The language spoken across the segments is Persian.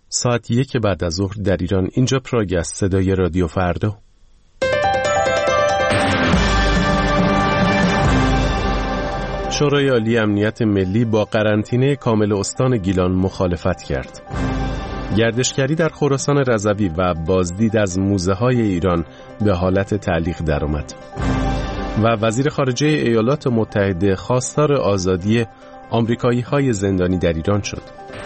ساعت 1 بعد از ظهر در ایران. اینجا پراگ است. صدای رادیو فردا. شورای عالی امنیت ملی با قرنطینه کامل استان گیلان مخالفت کرد. گردشگری در خراسان رضوی و بازدید از موزه‌های ایران به حالت تعلیق درآمد. و وزیر خارجه ایالات متحده خواستار آزادی آمریکایی‌های زندانی در ایران شد.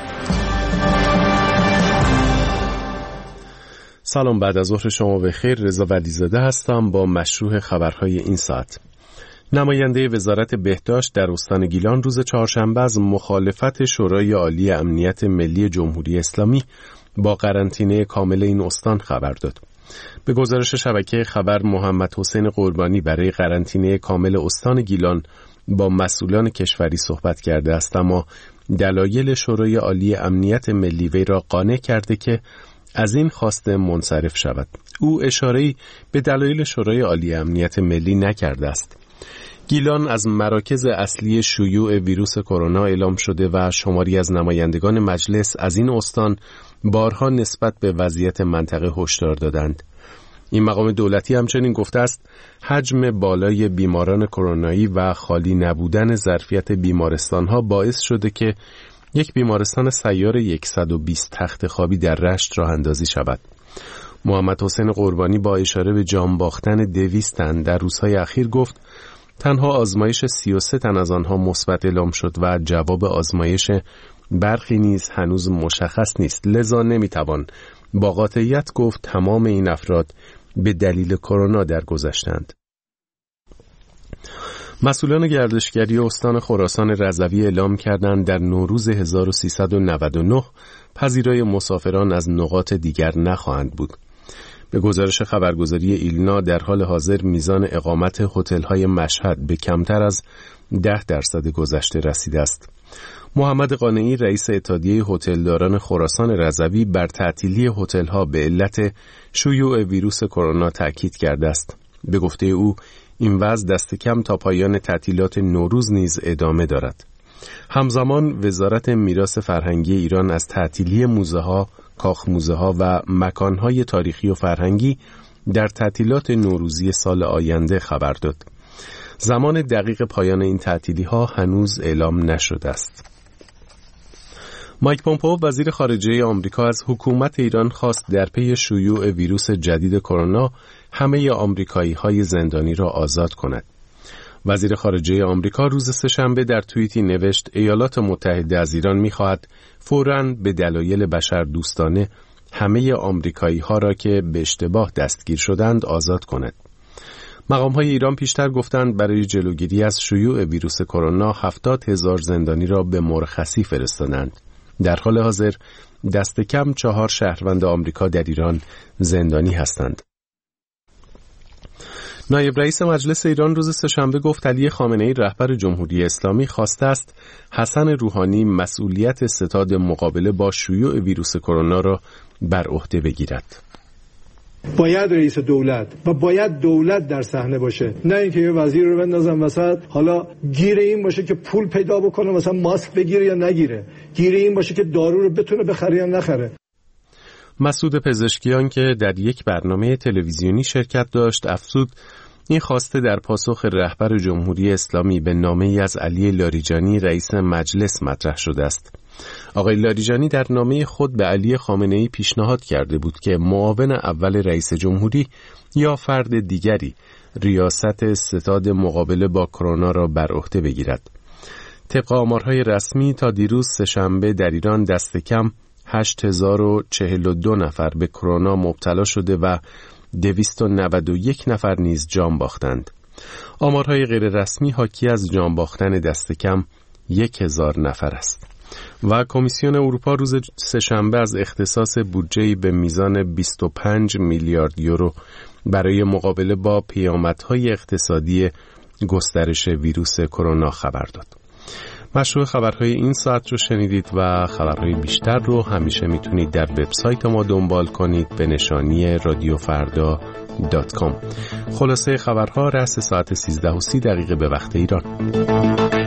سلام، بعد از ظهر شما بخیر. رضا ولیزاده هستم با مشروع خبرهای این ساعت. نماینده وزارت بهداشت در استان گیلان روز چهارشنبه از مخالفت شورای عالی امنیت ملی جمهوری اسلامی با قرنطینه کامل این استان خبر داد. به گزارش شبکه خبر، محمد حسین قربانی برای قرنطینه کامل استان گیلان با مسئولان کشوری صحبت کرده است، اما دلایل شورای عالی امنیت ملی وی را قانع کرده که از این خواسته منصرف شود. او اشاره‌ای به دلایل شورای عالی امنیت ملی نکرده است. گیلان از مراکز اصلی شیوع ویروس کرونا اعلام شده و شماری از نمایندگان مجلس از این استان بارها نسبت به وضعیت منطقه هشدار دادند. این مقام دولتی همچنین گفته است حجم بالای بیماران کرونایی و خالی نبودن ظرفیت بیمارستان‌ها باعث شده که یک بیمارستان سیار 120 تخت خوابی در رشت راه اندازی شود. محمد حسین قربانی با اشاره به جان باختن 200 تن در روزهای اخیر گفت تنها آزمایش 33 تن از آنها مثبت اعلام شد و جواب آزمایش برخی نیز هنوز مشخص نیست، لذا نمیتوان با قاطعیت گفت تمام این افراد به دلیل کرونا درگذشتند. مسئولان گردشگری استان خراسان رضوی اعلام کردند در نوروز 1399 پذیرای مسافران از نقاط دیگر نخواهند بود. به گزارش خبرگزاری ایلنا در حال حاضر میزان اقامت هتل‌های مشهد به کمتر از 10% گذشته رسیده است. محمد قانعی رئیس اتحادیه هتلداران خراسان رضوی بر تعطیلی هتل‌ها به علت شیوع ویروس کرونا تاکید کرده است. به گفته او این وضع دست کم تا پایان تعطیلات نوروز نیز ادامه دارد. همزمان وزارت میراث فرهنگی ایران از تعطیلی موزه‌ها، کاخ-موزه‌ها و مکان‌های تاریخی و فرهنگی در تعطیلات نوروزی سال آینده خبر داد. زمان دقیق پایان این تعطیلی‌ها هنوز اعلام نشده است. مایک پومپئو وزیر خارجه آمریکا از حکومت ایران خواست در پی شیوع ویروس جدید کرونا همه آمریکایی‌های زندانی را آزاد کند. وزیر خارجه آمریکا روز سه‌شنبه در توییتی نوشت ایالات متحده از ایران می‌خواهد فوراً به دلایل بشردوستانه همه آمریکایی‌ها را که به اشتباه دستگیر شدند آزاد کند. مقام‌های ایران پیشتر گفتند برای جلوگیری از شیوع ویروس کرونا 70,000 زندانی را به مرخصی فرستادند. در حال حاضر دست کم 4 شهروند آمریکا در ایران زندانی هستند. نایب رئیس مجلس ایران روز سه‌شنبه گفت علی خامنه‌ای رهبر جمهوری اسلامی خواسته است حسن روحانی مسئولیت ستاد مقابله با شیوع ویروس کرونا را بر عهده بگیرد. باید رئیس دولت و باید دولت در صحنه باشه، نه اینکه یه وزیر رو بندازن وسط حالا گیر این باشه که پول پیدا بکنه مثلا ماسک بگیره یا نگیره، گیر این باشه که دارو رو بتونه بخره یا نخره. مسعود پزشکیان که در یک برنامه تلویزیونی شرکت داشت افزود این خواسته در پاسخ رهبر جمهوری اسلامی به نامه‌ای از علی لاریجانی رئیس مجلس مطرح شده است. آقای لاریجانی در نامه خود به علی خامنه‌ای پیشنهاد کرده بود که معاون اول رئیس جمهوری یا فرد دیگری ریاست ستاد مقابله با کرونا را بر عهده بگیرد. طبق آمارهای رسمی تا دیروز سه‌شنبه در ایران دست کم 8042 نفر به کرونا مبتلا شده و 291 نفر نیز جان باختند. آمارهای غیر رسمی حاکی از جان باختن دست کم 1000 نفر است. و کمیسیون اروپا روز سه‌شنبه از اختصاص بودجه‌ای به میزان 25 میلیارد یورو برای مقابله با پیامدهای اقتصادی گسترش ویروس کرونا خبر داد. مشروع خبرهای این ساعت رو شنیدید و خبرهای بیشتر رو همیشه میتونید در وبسایت ما دنبال کنید به نشانی radiofarda.com. خلاصه خبرها رأس ساعت 13:30 به وقت ایران.